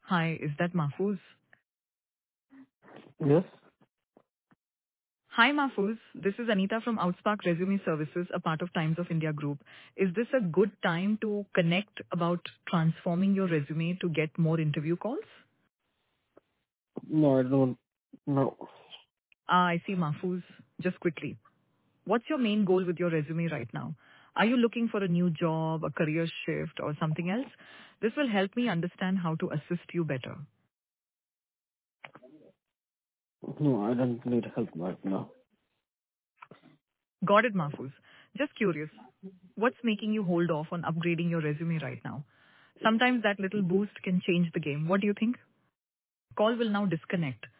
Hi, is that Mahfouz? Yes. Hi, Mahfouz. This is Anita from Outspark Resume Services, a part of Times of India Group. Is this a good time to connect about transforming your resume to get more interview calls? No, I don't. No. I see, Mahfouz. Just quickly, what's your main goal with your resume right now? Are you looking for a new job, a career shift, or something else? This will help me understand how to assist you better. No, I don't need help right now. Got it, Mahfouz. Just curious, what's making you hold off on upgrading your resume right now? Sometimes that little boost can change the game. What do you think? Call will now disconnect.